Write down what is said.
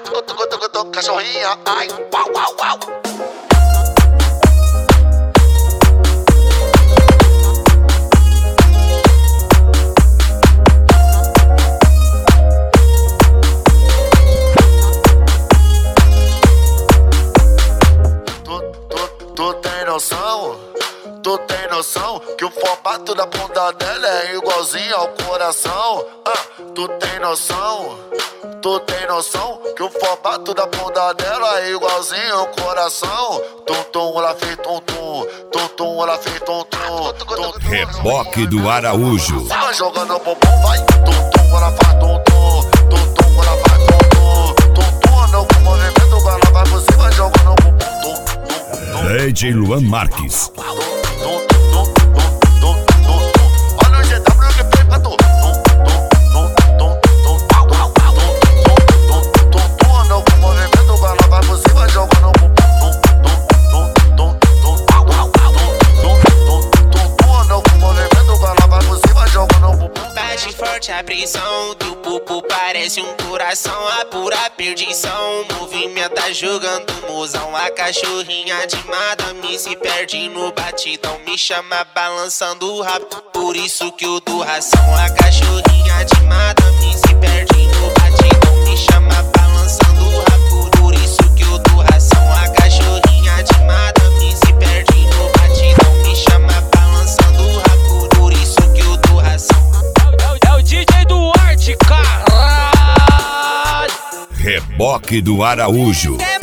Cachorrinha, ai, uau, uau, uau. Tu tem noção que o formato da bunda dela é igualzinho ao coração? Tu tem noção que o formato da bunda dela é igualzinho ao coração? Tum-tum, ela fez tum-tum, tum-tum, ela fez tum-tum. Reboque do Araújo. Vai jogando o bumbum, vai. Tum-tum, ela faz tum-tum, tum-tum, ela faz tum-tum. Tum-tum, anda com movimento, ela vai você, vai jogando o bumbum. DJ Luan Marques. Olha o GW que fez pra tu. Anda com movimento, ela vai você, vai jogando o bumbum. Anda com movimento, ela vai você, vai jogando o bumbum. Bate forte a pressão, teu pupo parece um coração, a pura perdição. Movimenta jogando mozão, a cachorrinha de madame se perde no batidão, me chama balançando o rabo, por isso que eu dou ração. A cachorrinha de madame se perde no batidão, me chama balançando o rabo, por isso que eu dou ração. A cachorrinha de madame se perde no batidão, me chama balançando o rabo, por isso que eu dou ração. É o DJ Duarte, caralho. Reboque do Araújo.